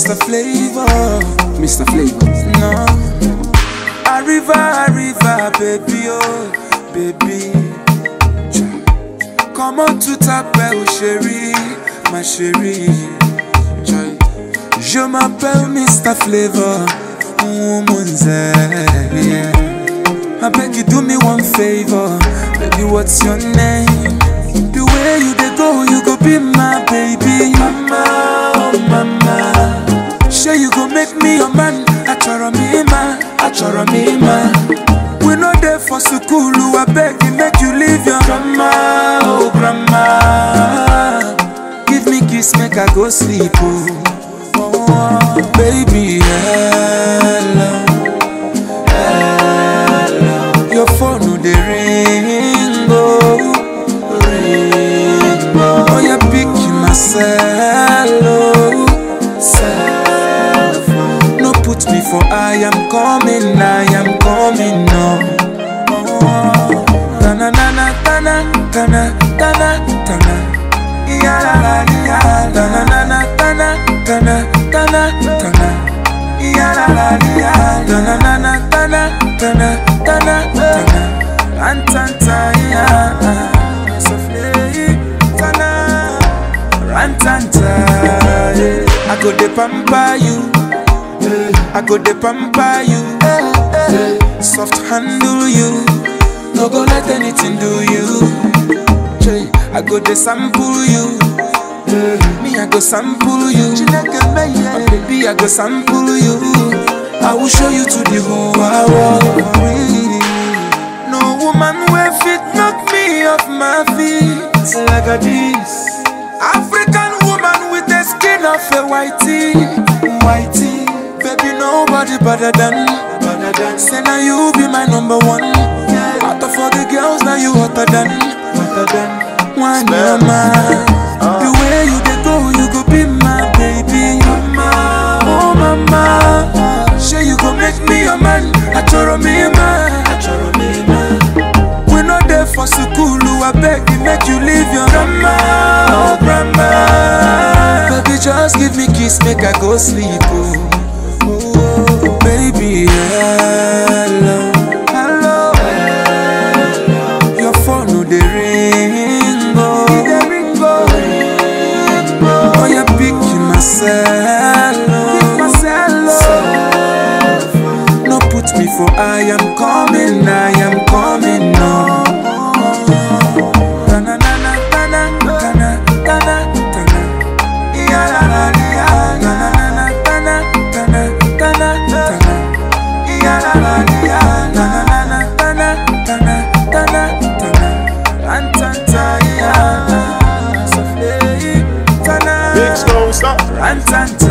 Mr. Flavor, Mr. Flavor. no. Arriva, baby, oh, baby. Come on to t'appelle chérie, ma chérie. Je m'appelle Mr. Flavor, woman's yeah. I beg you do me one favor, baby, what's your name? The way you dey go, you go be my baby. Mama, oh mama. Sure you go make me your man. Achoro me man. We no there for school, I beg you make you leave your grandma, oh grandma. Give me kiss, make I go sleep, oh, oh baby, hello. Your phone no dey ring, oh, ring, oh you pick myself, oh, self. No put me for I am coming, no. Oh, tana tana tana tana tana tana, ya la la ya, tana tana tana tana tana tana, ya la la ya, tana tana tana tana tana tana, rantanta ya, sofle tana, rantanta. I go de pamper you, I go de pamper you, soft handle you, no go let anything do you. I go de sample you, me I go sample you, oh, baby I go sample you. I will show you to the whole world. No woman will fit knock me off my feet like a this African woman with the skin of a whitey. Baby, nobody better than. Say now you be my number one. Out of all the girls, now you hotter than. One mama. The way you dey go, you go be my baby. Mama, oh mama. Sure you go make me your man. Achoro me man. We not there for school, I beg you make you leave your grandma, oh grandma. Baby, just give me kiss, make I go sleep, oh. Oh, baby, hello. Your phone no dey ring, oh. Oh, you pick myself, no put me for I am coming, no. Tana tana tana tana tana tana, ya la la ya, tana tana tana tana tana, ya la la ya, tana tana tana tana tana, rantanta ya, sofle tana, Big Stone, stop. rantanta.